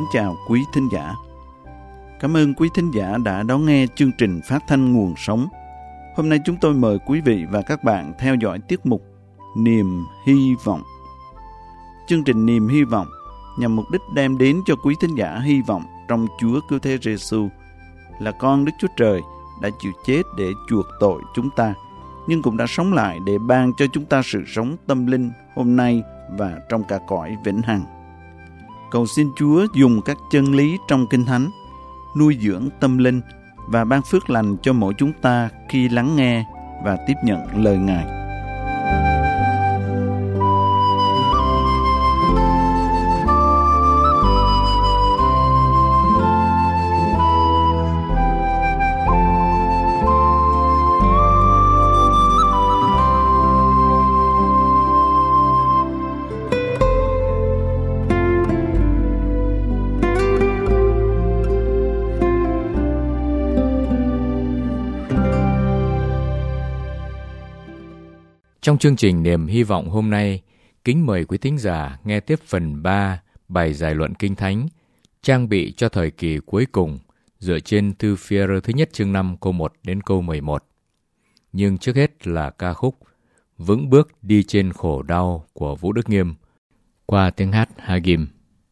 chào quý thính giả. Cảm ơn quý thính giả đã đón nghe chương trình phát thanh Nguồn Sống. Hôm nay chúng tôi mời quý vị và các bạn theo dõi tiết mục Niềm Hy Vọng. Chương trình Niềm Hy Vọng nhằm mục đích đem đến cho quý thính giả hy vọng trong Chúa Cứu Thế Giêsu là con Đức Chúa Trời đã chịu chết để chuộc tội chúng ta, nhưng cũng đã sống lại để ban cho chúng ta sự sống tâm linh hôm nay và trong cả cõi vĩnh hằng. Cầu xin Chúa dùng các chân lý trong Kinh Thánh nuôi dưỡng tâm linh và ban phước lành cho mỗi chúng ta khi lắng nghe và tiếp nhận lời Ngài. Trong chương trình Niềm Hy Vọng hôm nay, kính mời quý thính giả nghe tiếp phần 3 bài giải luận Kinh Thánh, trang bị cho thời kỳ cuối cùng, dựa trên thư Phi-e-rơ thứ nhất chương 5 câu 1 đến câu 11. Nhưng trước hết là ca khúc Vững Bước Đi Trên Khổ Đau của Vũ Đức Nghiêm, qua tiếng hát Hagim.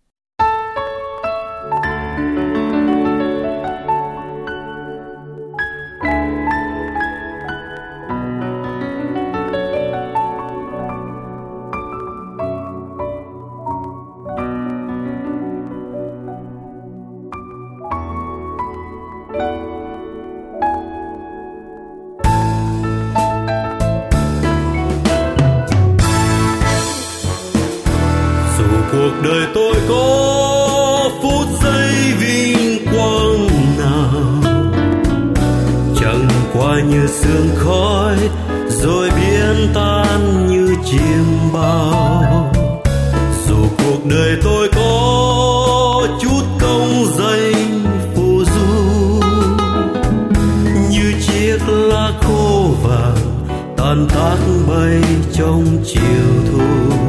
Cuộc đời tôi có phút giây vinh quang nào, chẳng qua như sương khói rồi biến tan như chim bao. Dù cuộc đời tôi có chút công danh phù du, như chiếc lá khô vàng tan tác bay trong chiều thu.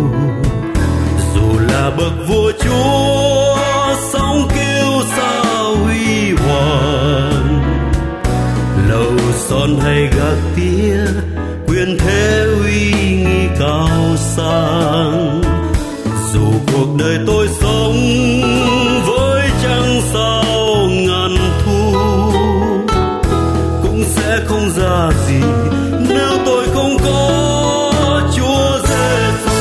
Là bậc vua chúa sóng kêu sao huy hoàng, lầu son hay gác tía quyền thế uy nghi cao sang. Dù cuộc đời tôi sống với trăng sao ngàn thu, cũng sẽ không ra gì nếu tôi không có Chúa Giêsu.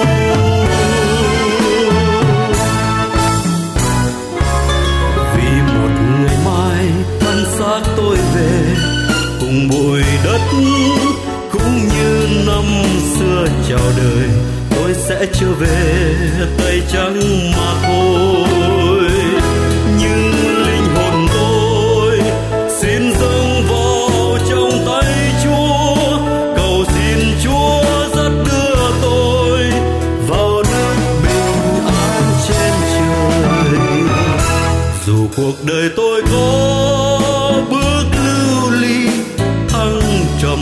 Tôi về cùng bụi đất, cũng như năm xưa chào đời, tôi sẽ trở về tay trắng mà thôi. Nhưng linh hồn tôi xin dâng vào trong tay Chúa, cầu xin Chúa dắt đưa tôi vào nước bình an trên trời. Dù cuộc đời tôi có bước lưu ly thăng trầm,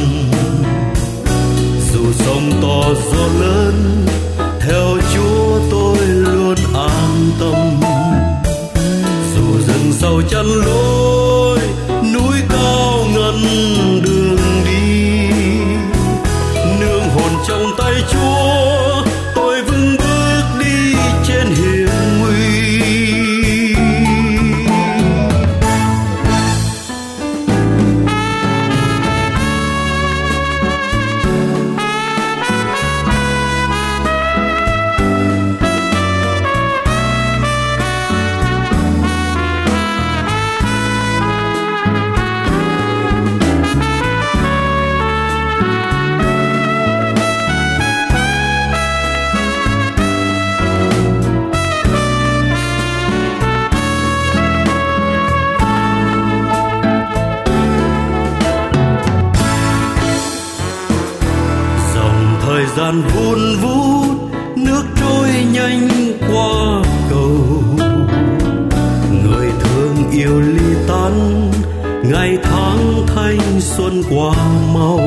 dù sóng to gió lớn, theo Chúa tôi luôn an tâm. Dù rừng sâu chắn lối, núi cao ngăn đường đi, nương hồn trong tay Chúa tôi vững bước đi trên hiểm nguy. Thời gian vun vút, nước trôi nhanh qua cầu, người thương yêu ly tan, ngày tháng thanh xuân qua mau.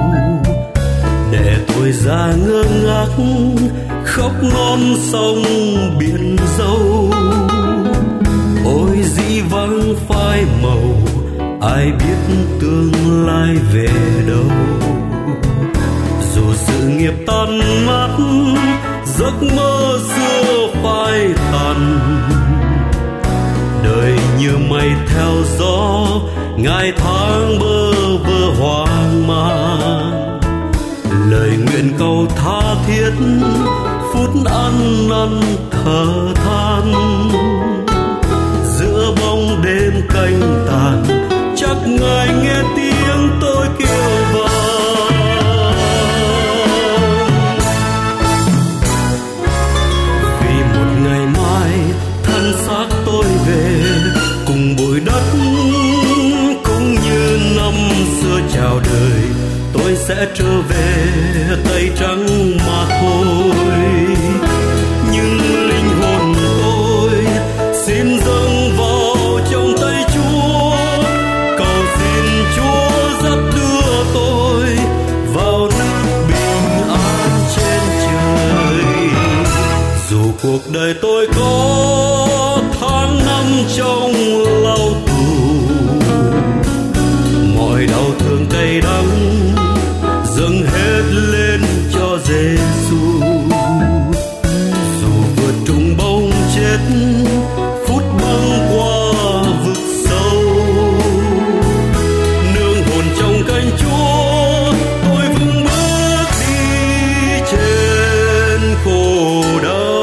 Để tuổi già ngơ ngác khóc non sông biển dâu, vắng phai màu, ai biết tương lai về đâu. Dù sự nghiệp tan mất, giấc mơ xưa phai tàn, đời như mây theo gió, ngày tháng bơ vơ hoang mang. Lời nguyện cầu tha thiết, phút ăn năn thở than, giữa bóng đêm canh tàn, chắc ngài nghe tiếng tôi kêu vang. Vì một ngày mai thân xác tôi về, cùng bụi đất cũng như năm xưa chào đời, tôi sẽ trở về tay trắng mà thôi. Nhưng linh hồn tôi xin dâng vào trong tay Chúa, cầu xin Chúa dắt đưa tôi vào nước bình an trên trời. Dù cuộc đời tôi có tháng năm trong lao tù, mọi đau thương cay đắng dâng hết lên cho Giêsu. Dù vượt trùng bông chết, phút băng qua vực sâu, nương hồn trong cánh Chúa, tôi vững bước đi trên khổ đau.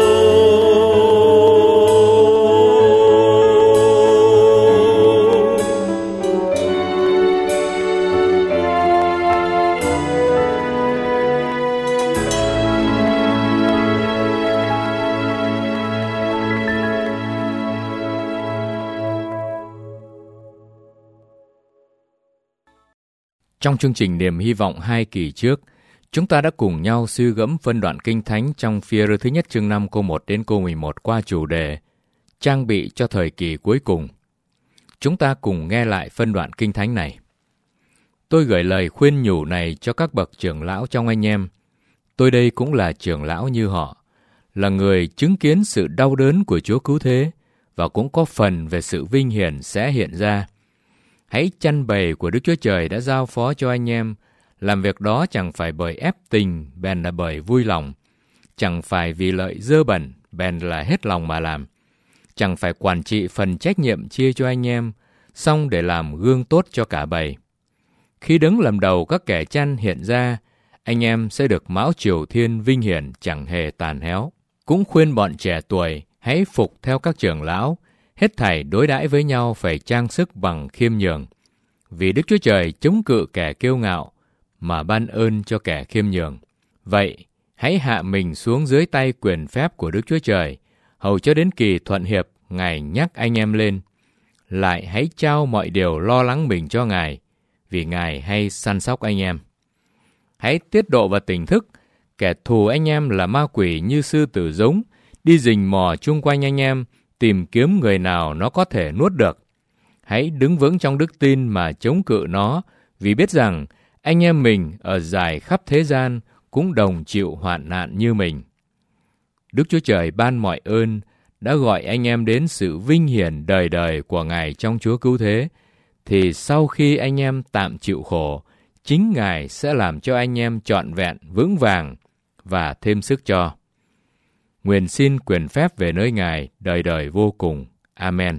Trong chương trình Niềm Hy vọng 2 kỳ trước, chúng ta đã cùng nhau suy gẫm phân đoạn Kinh Thánh trong Phi-e-rơ thứ nhất chương 5 câu 1 đến câu 11 qua chủ đề Trang bị cho thời kỳ cuối cùng. Chúng ta cùng nghe lại phân đoạn Kinh Thánh này. Tôi gửi lời khuyên nhủ này cho các bậc trưởng lão trong anh em. Tôi đây cũng là trưởng lão như họ, là người chứng kiến sự đau đớn của Chúa cứu thế và cũng có phần về sự vinh hiển sẽ hiện ra. Hãy chăn bầy của Đức Chúa Trời đã giao phó cho anh em, làm việc đó chẳng phải bởi ép tình, bèn là bởi vui lòng, chẳng phải vì lợi dơ bẩn, bèn là hết lòng mà làm, chẳng phải quản trị phần trách nhiệm chia cho anh em, song để làm gương tốt cho cả bầy. Khi đứng làm đầu các kẻ chăn hiện ra, anh em sẽ được mão triều thiên vinh hiển chẳng hề tàn héo. Cũng khuyên bọn trẻ tuổi hãy phục theo các trưởng lão, hết thảy đối đãi với nhau phải trang sức bằng khiêm nhường. Vì Đức Chúa Trời chống cự kẻ kiêu ngạo, mà ban ơn cho kẻ khiêm nhường. Vậy, hãy hạ mình xuống dưới tay quyền phép của Đức Chúa Trời, hầu cho đến kỳ thuận hiệp, Ngài nhắc anh em lên. Lại hãy trao mọi điều lo lắng mình cho Ngài, vì Ngài hay săn sóc anh em. Hãy tiết độ và tỉnh thức, kẻ thù anh em là ma quỷ như sư tử giống, đi rình mò chung quanh anh em, tìm kiếm người nào nó có thể nuốt được. Hãy đứng vững trong đức tin mà chống cự nó, vì biết rằng anh em mình ở dài khắp thế gian cũng đồng chịu hoạn nạn như mình. Đức Chúa Trời ban mọi ơn, đã gọi anh em đến sự vinh hiển đời đời của Ngài trong Chúa cứu thế, thì sau khi anh em tạm chịu khổ, chính Ngài sẽ làm cho anh em trọn vẹn, vững vàng và thêm sức cho. Nguyện xin quyền phép về nơi Ngài đời đời vô cùng. Amen.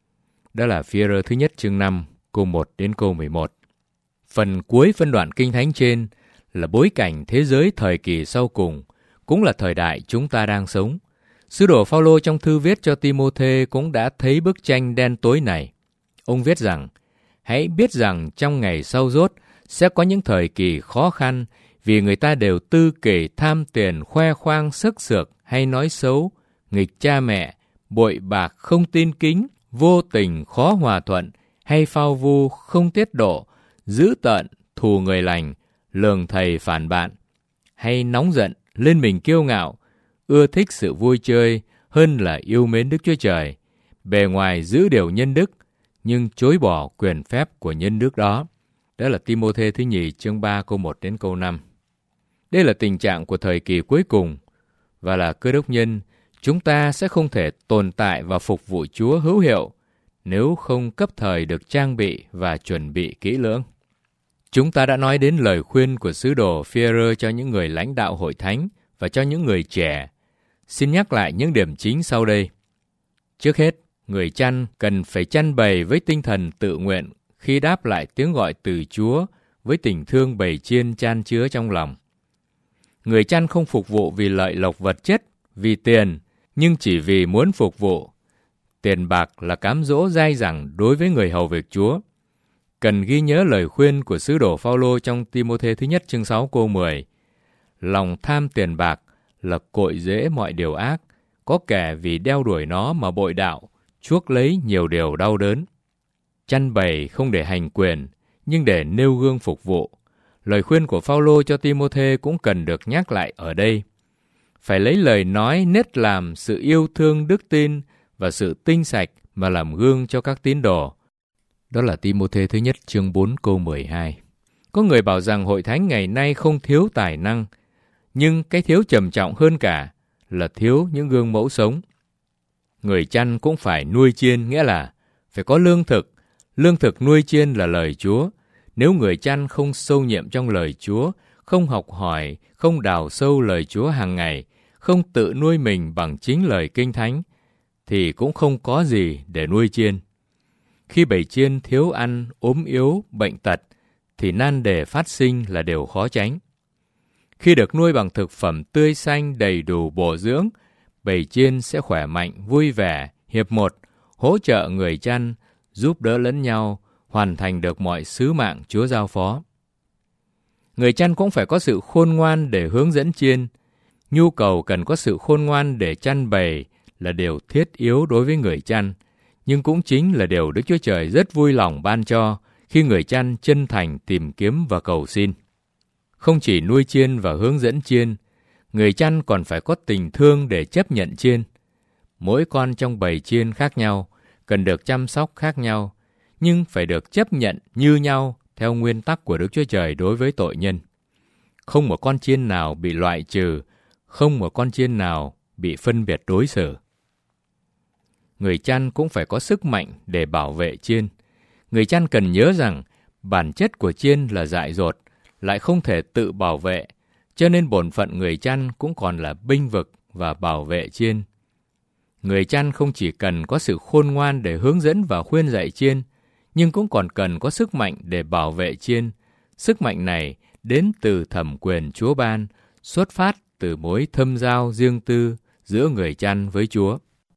Đó là Phi-e-rơ thứ nhất chương 5, câu 1 đến câu 11. Phần cuối phân đoạn Kinh Thánh trên là bối cảnh thế giới thời kỳ sau cùng, cũng là thời đại chúng ta đang sống. Sứ đồ Phao-lô trong thư viết cho Ti-mô-thê cũng đã thấy bức tranh đen tối này. Ông viết rằng, hãy biết rằng trong ngày sau dốt sẽ có những thời kỳ khó khăn, vì người ta đều tư kỷ tham tiền, khoe khoang sức sược hay nói xấu, nghịch cha mẹ, bội bạc không tin kính, vô tình khó hòa thuận, hay phao vu không tiết độ, dữ tợn, thù người lành, lường thầy phản bạn, hay nóng giận, lên mình kiêu ngạo, ưa thích sự vui chơi hơn là yêu mến Đức Chúa Trời, bề ngoài giữ điều nhân đức, nhưng chối bỏ quyền phép của nhân đức đó. Đó là Ti-mô-thê thứ nhì chương 3 câu 1 đến câu 5. Đây là tình trạng của thời kỳ cuối cùng, và là Cơ Đốc nhân, chúng ta sẽ không thể tồn tại và phục vụ Chúa hữu hiệu nếu không cấp thời được trang bị và chuẩn bị kỹ lưỡng. Chúng ta đã nói đến lời khuyên của sứ đồ Phi-e-rơ cho những người lãnh đạo hội thánh và cho những người trẻ. Xin nhắc lại những điểm chính sau đây. Trước hết, người chăn cần phải chăn bầy với tinh thần tự nguyện khi đáp lại tiếng gọi từ Chúa với tình thương bầy chiên chan chứa trong lòng. Người chăn không phục vụ vì lợi lộc vật chất, vì tiền, nhưng chỉ vì muốn phục vụ. Tiền bạc là cám dỗ dai dẳng đối với người hầu việc Chúa. Cần ghi nhớ lời khuyên của sứ đồ Phao-lô trong Ti-mô-thê thứ nhất chương 6 câu 10. Lòng tham tiền bạc là cội rễ mọi điều ác, có kẻ vì đeo đuổi nó mà bội đạo, chuốc lấy nhiều điều đau đớn. Chăn bầy không để hành quyền, nhưng để nêu gương phục vụ. Lời khuyên của Phao-lô cho Ti-mô-thê cũng cần được nhắc lại ở đây. Phải lấy lời nói nết làm sự yêu thương đức tin và sự tinh sạch mà làm gương cho các tín đồ. Đó là Ti-mô-thê thứ nhất chương 4 câu 12. Có người bảo rằng hội thánh ngày nay không thiếu tài năng, nhưng cái thiếu trầm trọng hơn cả là thiếu những gương mẫu sống. Người chăn cũng phải nuôi chiên, nghĩa là phải có lương thực. Lương thực nuôi chiên là lời Chúa. Nếu người chăn không sâu nhiệm trong lời Chúa, không học hỏi, không đào sâu lời Chúa hàng ngày, không tự nuôi mình bằng chính lời Kinh Thánh, thì cũng không có gì để nuôi chiên. Khi bầy chiên thiếu ăn, ốm yếu, bệnh tật, thì nan đề phát sinh là điều khó tránh. Khi được nuôi bằng thực phẩm tươi xanh đầy đủ bổ dưỡng, bầy chiên sẽ khỏe mạnh, vui vẻ, hiệp một, hỗ trợ người chăn, giúp đỡ lẫn nhau, hoàn thành được mọi sứ mạng Chúa giao phó. Người chăn cũng phải có sự khôn ngoan để hướng dẫn chiên. Nhu cầu cần có sự khôn ngoan để chăn bầy là điều thiết yếu đối với người chăn, nhưng cũng chính là điều Đức Chúa Trời rất vui lòng ban cho khi người chăn chân thành tìm kiếm và cầu xin. Không chỉ nuôi chiên và hướng dẫn chiên, người chăn còn phải có tình thương để chấp nhận chiên. Mỗi con trong bầy chiên khác nhau, cần được chăm sóc khác nhau, nhưng phải được chấp nhận như nhau theo nguyên tắc của Đức Chúa Trời đối với tội nhân. Không một con chiên nào bị loại trừ, không một con chiên nào bị phân biệt đối xử. Người chăn cũng phải có sức mạnh để bảo vệ chiên. Người chăn cần nhớ rằng bản chất của chiên là dại dột, lại không thể tự bảo vệ, cho nên bổn phận người chăn cũng còn là bênh vực và bảo vệ chiên. Người chăn không chỉ cần có sự khôn ngoan để hướng dẫn và khuyên dạy chiên, nhưng cũng còn cần có sức mạnh để bảo vệ chiên. Sức mạnh này đến từ thẩm quyền Chúa ban, xuất phát từ mối thâm giao riêng tư giữa người chăn với Chúa.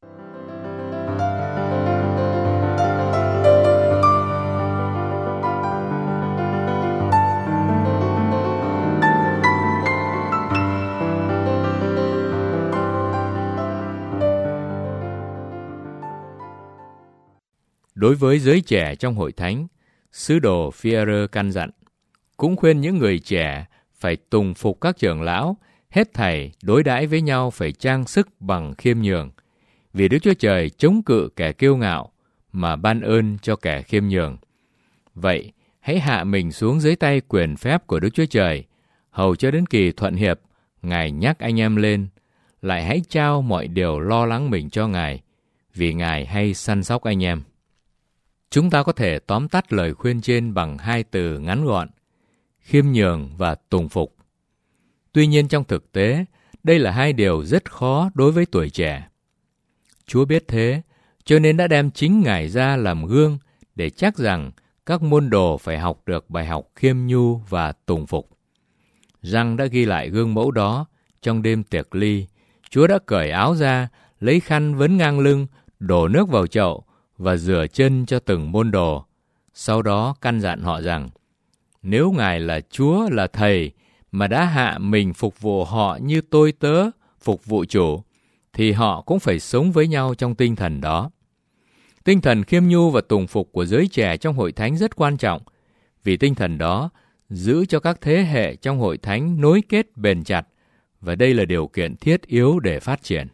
Đối với giới trẻ trong hội thánh, sứ đồ Phi-e-rơ căn dặn, cũng khuyên những người trẻ phải tùng phục các trưởng lão, hết thảy đối đãi với nhau phải trang sức bằng khiêm nhường, vì Đức Chúa Trời chống cự kẻ kiêu ngạo mà ban ơn cho kẻ khiêm nhường. Vậy, hãy hạ mình xuống dưới tay quyền phép của Đức Chúa Trời, hầu cho đến kỳ thuận hiệp, Ngài nhắc anh em lên, lại hãy trao mọi điều lo lắng mình cho Ngài, vì Ngài hay săn sóc anh em. Chúng ta có thể tóm tắt lời khuyên trên bằng hai từ ngắn gọn: khiêm nhường và tùng phục. Tuy nhiên trong thực tế, đây là hai điều rất khó đối với tuổi trẻ. Chúa biết thế, cho nên đã đem chính Ngài ra làm gương để chắc rằng các môn đồ phải học được bài học khiêm nhu và tùng phục. Giăng đã ghi lại gương mẫu đó trong đêm tiệc ly. Chúa đã cởi áo ra, lấy khăn vấn ngang lưng, đổ nước vào chậu và rửa chân cho từng môn đồ. Sau đó căn dặn họ rằng, nếu Ngài là Chúa, là Thầy, mà đã hạ mình phục vụ họ như tôi tớ phục vụ Chủ, thì họ cũng phải sống với nhau trong tinh thần đó. Tinh thần khiêm nhu và tùng phục của giới trẻ trong hội thánh rất quan trọng, vì tinh thần đó giữ cho các thế hệ trong hội thánh nối kết bền chặt, và đây là điều kiện thiết yếu để phát triển.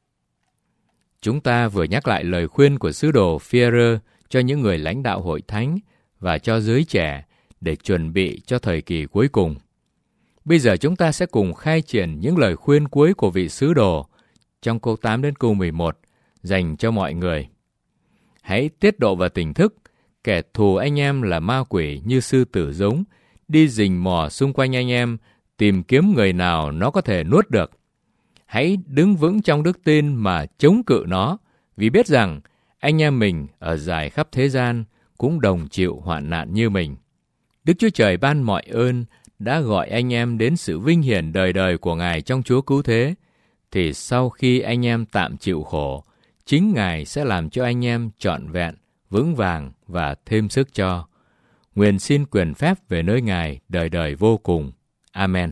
Chúng ta vừa nhắc lại lời khuyên của sứ đồ Phi-e-rơ cho những người lãnh đạo hội thánh và cho giới trẻ để chuẩn bị cho thời kỳ cuối cùng. Bây giờ chúng ta sẽ cùng khai triển những lời khuyên cuối của vị sứ đồ trong câu 8 đến câu 11 dành cho mọi người. Hãy tiết độ vào tỉnh thức, kẻ thù anh em là ma quỷ như sư tử giống, đi rình mò xung quanh anh em, tìm kiếm người nào nó có thể nuốt được. Hãy đứng vững trong đức tin mà chống cự nó, vì biết rằng anh em mình ở rải khắp thế gian cũng đồng chịu hoạn nạn như mình. Đức Chúa Trời ban mọi ơn đã gọi anh em đến sự vinh hiển đời đời của Ngài trong Chúa cứu thế, thì sau khi anh em tạm chịu khổ, chính Ngài sẽ làm cho anh em trọn vẹn, vững vàng và thêm sức cho. Nguyện xin quyền phép về nơi Ngài đời đời vô cùng. Amen.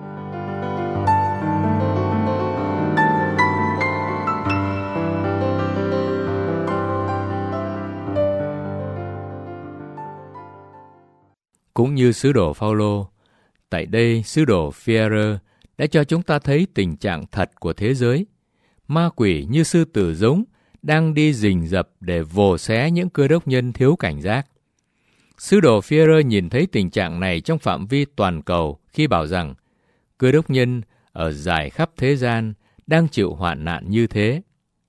Cũng như sứ đồ Phao-lô, tại đây sứ đồ Phi-e-rơ đã cho chúng ta thấy tình trạng thật của thế giới. Ma quỷ như sư tử giống đang đi rình rập để vồ xé những cơ đốc nhân thiếu cảnh giác. Sứ đồ Phi-e-rơ nhìn thấy tình trạng này trong phạm vi toàn cầu khi bảo rằng cơ đốc nhân ở rải khắp thế gian đang chịu hoạn nạn như thế.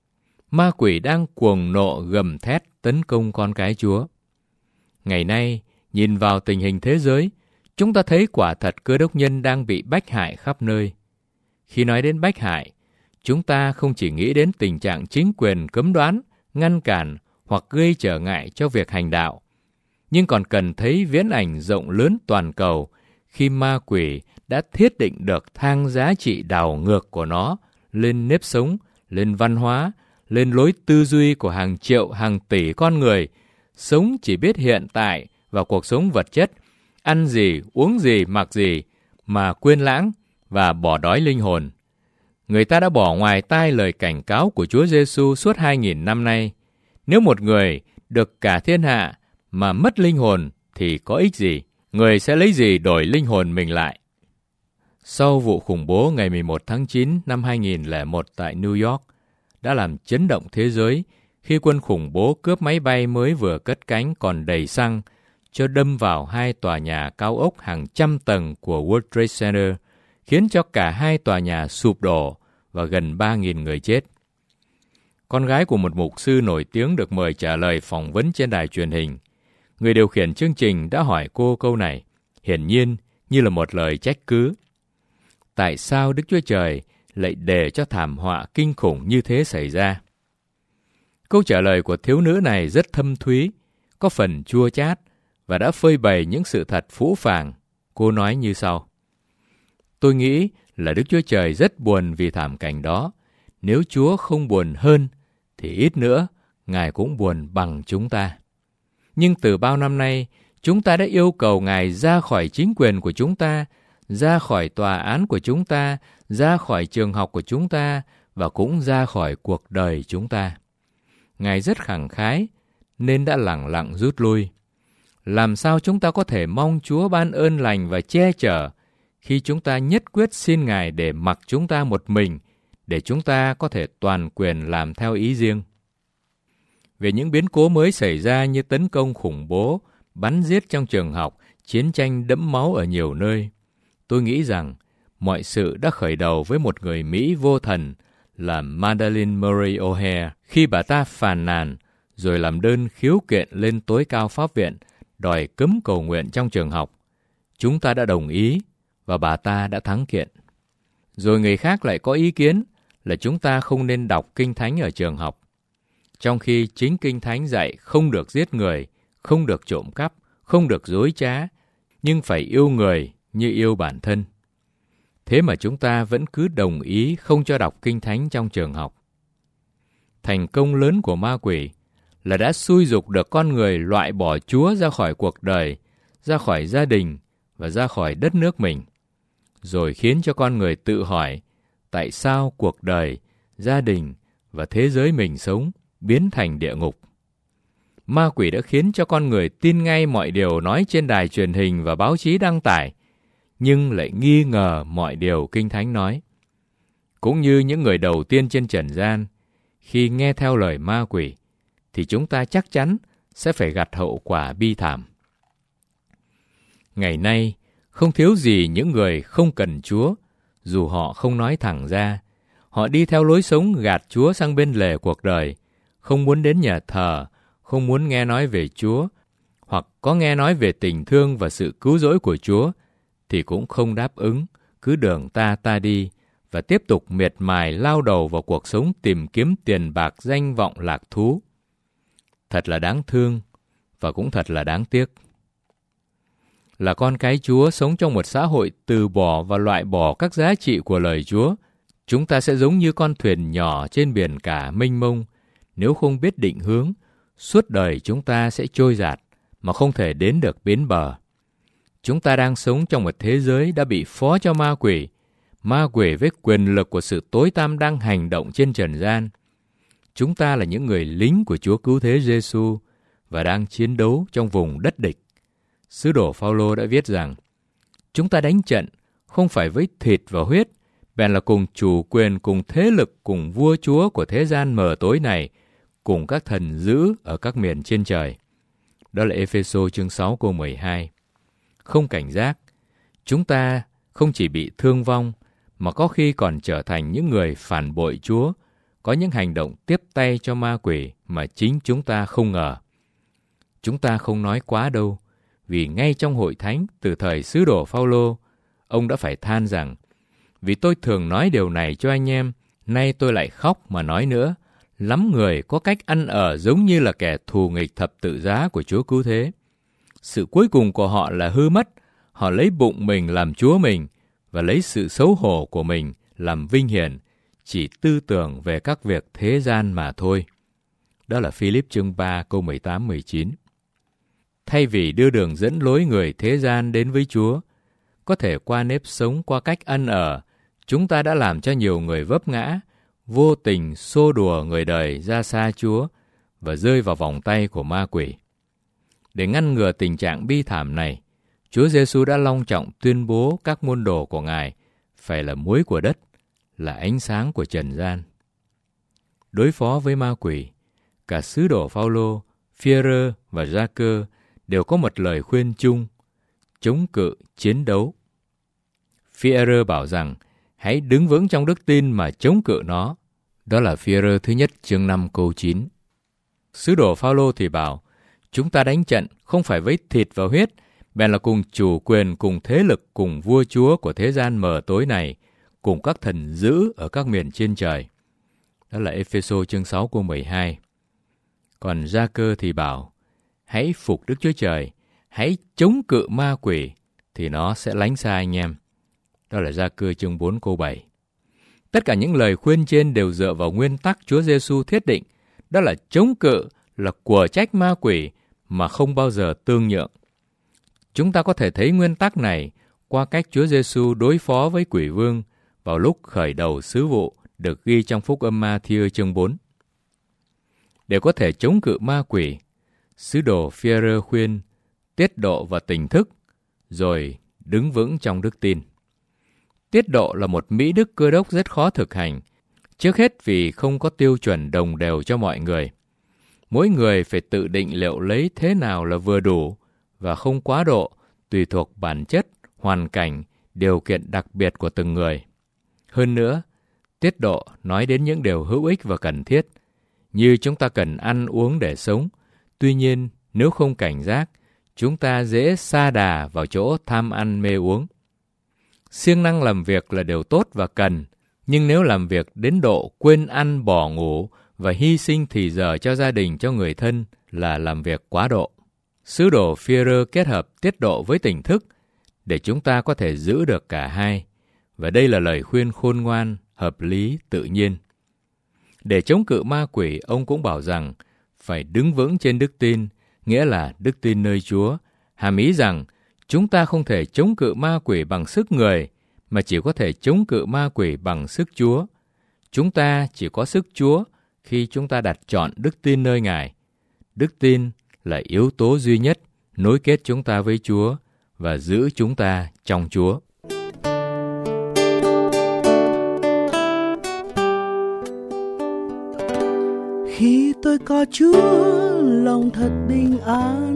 Ma quỷ đang cuồng nộ gầm thét tấn công con cái Chúa. Ngày nay, nhìn vào tình hình thế giới, chúng ta thấy quả thật cơ đốc nhân đang bị bách hại khắp nơi. Khi nói đến bách hại, chúng ta không chỉ nghĩ đến tình trạng chính quyền cấm đoán, ngăn cản hoặc gây trở ngại cho việc hành đạo, nhưng còn cần thấy viễn ảnh rộng lớn toàn cầu khi ma quỷ đã thiết định được thang giá trị đảo ngược của nó lên nếp sống, lên văn hóa, lên lối tư duy của hàng triệu, hàng tỷ con người, sống chỉ biết hiện tại và cuộc sống vật chất, ăn gì, uống gì, mặc gì, mà quên lãng và bỏ đói linh hồn. Người ta đã bỏ ngoài tai lời cảnh cáo của Chúa Giêsu suốt 2.000 năm nay. Nếu một người được cả thiên hạ mà mất linh hồn thì có ích gì? Người sẽ lấy gì đổi linh hồn mình lại? Sau vụ khủng bố ngày 11 tháng 9 năm 2001 tại New York đã làm chấn động thế giới khi quân khủng bố cướp máy bay mới vừa cất cánh còn đầy xăng cho đâm vào 2 tòa nhà cao ốc hàng trăm tầng của World Trade Center, khiến cho cả 2 tòa nhà sụp đổ và gần 3.000 người chết. Con gái của một mục sư nổi tiếng được mời trả lời phỏng vấn trên đài truyền hình. Người điều khiển chương trình đã hỏi cô câu này, hiển nhiên như là một lời trách cứ. Tại sao Đức Chúa Trời lại để cho thảm họa kinh khủng như thế xảy ra? Câu trả lời của thiếu nữ này rất thâm thúy, có phần chua chát và đã phơi bày những sự thật phũ phàng. Cô nói như sau: Tôi nghĩ là Đức Chúa Trời rất buồn vì thảm cảnh đó. Nếu Chúa không buồn hơn, thì ít nữa, Ngài cũng buồn bằng chúng ta. Nhưng từ bao năm nay, chúng ta đã yêu cầu Ngài ra khỏi chính quyền của chúng ta, ra khỏi tòa án của chúng ta, ra khỏi trường học của chúng ta, và cũng ra khỏi cuộc đời chúng ta. Ngài rất khẳng khái, nên đã lẳng lặng rút lui. Làm sao chúng ta có thể mong Chúa ban ơn lành và che chở khi chúng ta nhất quyết xin Ngài để mặc chúng ta một mình, để chúng ta có thể toàn quyền làm theo ý riêng? Về những biến cố mới xảy ra như tấn công khủng bố, bắn giết trong trường học, chiến tranh đẫm máu ở nhiều nơi, tôi nghĩ rằng mọi sự đã khởi đầu với một người Mỹ vô thần là Madalyn Murray O'Hair khi bà ta phàn nàn rồi làm đơn khiếu kiện lên tối cao pháp viện đòi cấm cầu nguyện trong trường học. Chúng ta đã đồng ý và bà ta đã thắng kiện. Rồi người khác lại có ý kiến là chúng ta không nên đọc Kinh Thánh ở trường học, trong khi chính Kinh Thánh dạy không được giết người, không được trộm cắp, không được dối trá, nhưng phải yêu người như yêu bản thân. Thế mà chúng ta vẫn cứ đồng ý không cho đọc Kinh Thánh trong trường học. Thành công lớn của ma quỷ là đã xúi giục được con người loại bỏ Chúa ra khỏi cuộc đời, ra khỏi gia đình và ra khỏi đất nước mình, rồi khiến cho con người tự hỏi tại sao cuộc đời, gia đình và thế giới mình sống biến thành địa ngục. Ma quỷ đã khiến cho con người tin ngay mọi điều nói trên đài truyền hình và báo chí đăng tải, nhưng lại nghi ngờ mọi điều Kinh Thánh nói. Cũng như những người đầu tiên trên trần gian, khi nghe theo lời ma quỷ, thì chúng ta chắc chắn sẽ phải gặt hậu quả bi thảm. Ngày nay, không thiếu gì những người không cần Chúa, dù họ không nói thẳng ra. Họ đi theo lối sống gạt Chúa sang bên lề cuộc đời, không muốn đến nhà thờ, không muốn nghe nói về Chúa, hoặc có nghe nói về tình thương và sự cứu rỗi của Chúa, thì cũng không đáp ứng, cứ đường ta đi, và tiếp tục miệt mài lao đầu vào cuộc sống tìm kiếm tiền bạc, danh vọng, lạc thú. Thật là đáng thương, và cũng thật là đáng tiếc. Là con cái Chúa sống trong một xã hội từ bỏ và loại bỏ các giá trị của lời Chúa, chúng ta sẽ giống như con thuyền nhỏ trên biển cả mênh mông. Nếu không biết định hướng, suốt đời chúng ta sẽ trôi dạt mà không thể đến được bến bờ. Chúng ta đang sống trong một thế giới đã bị phó cho ma quỷ với quyền lực của sự tối tăm đang hành động trên trần gian. Chúng ta là những người lính của Chúa Cứu Thế Giêsu và đang chiến đấu trong vùng đất địch. Sứ đồ Phao-lô đã viết rằng, chúng ta đánh trận không phải với thịt và huyết, bèn là cùng chủ quyền, cùng thế lực, cùng vua chúa của thế gian mờ tối này, cùng các thần dữ ở các miền trên trời. Đó là Ê-phê-sô chương 6 câu 12. Không cảnh giác, chúng ta không chỉ bị thương vong, mà có khi còn trở thành những người phản bội Chúa, có những hành động tiếp tay cho ma quỷ mà chính chúng ta không ngờ. Chúng ta không nói quá đâu, vì ngay trong hội thánh từ thời sứ đồ Phao-lô, ông đã phải than rằng, vì tôi thường nói điều này cho anh em, nay tôi lại khóc mà nói nữa. Lắm người có cách ăn ở giống như là kẻ thù nghịch thập tự giá của Chúa Cứu Thế. Sự cuối cùng của họ là hư mất, họ lấy bụng mình làm Chúa mình, và lấy sự xấu hổ của mình làm vinh hiển, chỉ tư tưởng về các việc thế gian mà thôi. Đó là Phi-líp chương 3 câu 18-19. Thay vì đưa đường dẫn lối người thế gian đến với Chúa, có thể qua nếp sống, qua cách ăn ở, chúng ta đã làm cho nhiều người vấp ngã, vô tình xô đùa người đời ra xa Chúa và rơi vào vòng tay của ma quỷ. Để ngăn ngừa tình trạng bi thảm này, Chúa Giêsu đã long trọng tuyên bố các môn đồ của Ngài phải là muối của đất, là ánh sáng của trần gian. Đối phó với ma quỷ, cả sứ đồ Phao-lô, Phi-e-rơ và Gia-cơ đều có một lời khuyên chung: chống cự chiến đấu. Phi-e-rơ bảo rằng hãy đứng vững trong đức tin mà chống cự nó. Đó là Phi-e-rơ thứ nhất chương 5 câu 9. Sứ đồ Phao-lô thì bảo, chúng ta đánh trận không phải với thịt và huyết, bèn là cùng chủ quyền, cùng thế lực, cùng vua chúa của thế gian mờ tối này, cùng các thần dữ ở các miền trên trời. Đó là Ê-phê-sô chương 6 câu 12. Còn Gia-cơ thì bảo, hãy phục Đức Chúa Trời, hãy chống cự ma quỷ, thì nó sẽ lánh xa anh em. Đó là Gia-cơ chương 4 câu 7. Tất cả những lời khuyên trên đều dựa vào nguyên tắc Chúa Giêsu thiết định, đó là chống cự là của trách ma quỷ mà không bao giờ tương nhượng. Chúng ta có thể thấy nguyên tắc này qua cách Chúa Giêsu đối phó với quỷ vương vào lúc khởi đầu sứ vụ được ghi trong Phúc Âm Ma-thi-ơ chương 4. Để có thể chống cự ma quỷ, sứ đồ Phi-e-rơ khuyên tiết độ và tỉnh thức, rồi đứng vững trong đức tin. Tiết độ là một mỹ đức Cơ Đốc rất khó thực hành, trước hết vì không có tiêu chuẩn đồng đều cho mọi người. Mỗi người phải tự định liệu lấy thế nào là vừa đủ và không quá độ, tùy thuộc bản chất, hoàn cảnh, điều kiện đặc biệt của từng người. Hơn nữa, tiết độ nói đến những điều hữu ích và cần thiết, như chúng ta cần ăn uống để sống. Tuy nhiên, nếu không cảnh giác, chúng ta dễ sa đà vào chỗ tham ăn mê uống. Siêng năng làm việc là điều tốt và cần, nhưng nếu làm việc đến độ quên ăn bỏ ngủ và hy sinh thì giờ cho gia đình, cho người thân là làm việc quá độ. Sứ đồ Phi-e-rơ kết hợp tiết độ với tỉnh thức để chúng ta có thể giữ được cả hai. Và đây là lời khuyên khôn ngoan, hợp lý, tự nhiên. Để chống cự ma quỷ, ông cũng bảo rằng phải đứng vững trên đức tin, nghĩa là đức tin nơi Chúa, hàm ý rằng chúng ta không thể chống cự ma quỷ bằng sức người, mà chỉ có thể chống cự ma quỷ bằng sức Chúa. Chúng ta chỉ có sức Chúa khi chúng ta đặt trọn đức tin nơi Ngài. Đức tin là yếu tố duy nhất nối kết chúng ta với Chúa và giữ chúng ta trong Chúa. Khi tôi có Chúa, lòng thật bình an.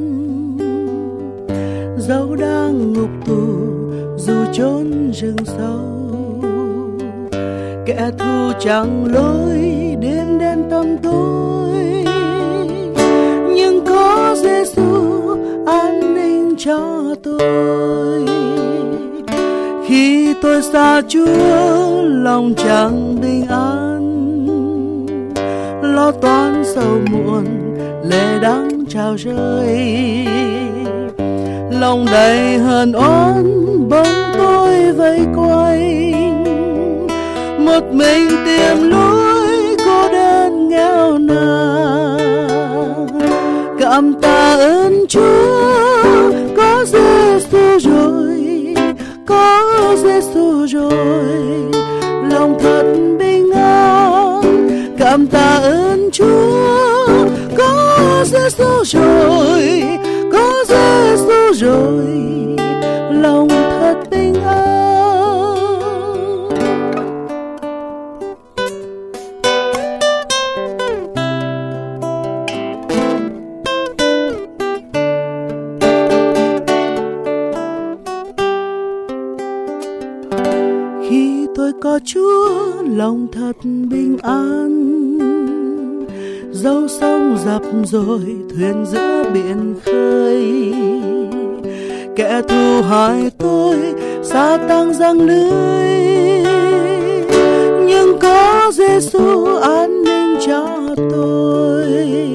Dẫu đang ngục tù, dù chốn rừng sâu, kẻ thù chẳng lối đêm đen tăm tối, nhưng tôi. Khi tôi xa Chúa, lòng chẳng bình an, lo toan sầu muộn, lệ đắng trào rơi. Lòng đầy hờn oán, bóng tôi vây quanh, một mình tìm lối cô đơn nghèo nàn. Cảm tạ ơn Chúa, có Giêsu rồi, có Giêsu rồi, lòng thật bình an. Cảm tạ ơn Chúa, có Giêsu rồi, có Giêsu rồi, lòng thật bình an. Khi tôi có Chúa, lòng thật bình an. Dẫu sóng dập rồi, thuyền giữa biển khơi, kẻ thù hại tôi, sa tăng giăng lưới, nhưng có Giêsu an ninh cho tôi.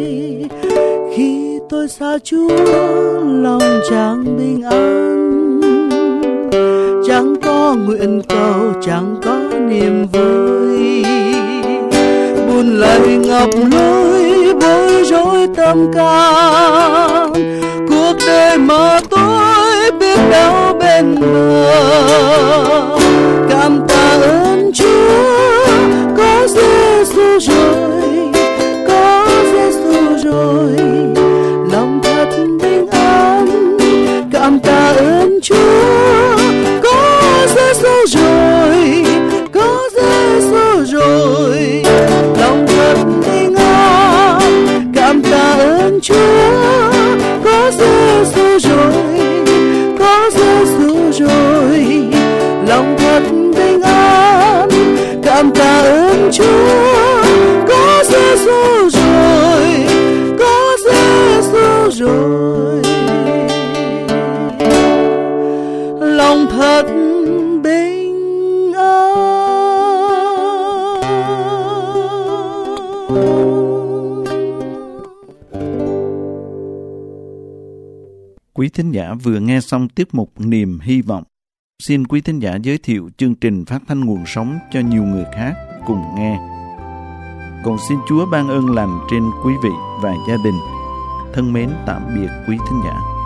Khi tôi xa Chúa, lòng chẳng bình an, chẳng có nguyện cầu, chẳng có niềm vui. Buồn lầy ngập lối, bối rối tâm can, cuộc đời mà tôi biết đâu bên bờ. Cảm tạ ơn Chúa, có Giêsu rồi, có Giêsu rồi, lòng thật bình an. Cảm tạ ơn Chúa, có Giêsu rồi, có Giêsu rồi, lòng thật bình an. Cảm tạ ơn Chúa, có Giêsu rồi, có Giêsu rồi, lòng thật bình an. Cảm tạ ơn Chúa, có Giêsu rồi, có Giêsu rồi, lòng thật bình an. Quý thính giả vừa nghe xong tiết mục Niềm Hy Vọng. Xin quý thính giả giới thiệu chương trình phát thanh nguồn sống cho nhiều người khác cùng nghe. Còn xin Chúa ban ơn lành trên quý vị và gia đình. Thân mến tạm biệt quý thính giả.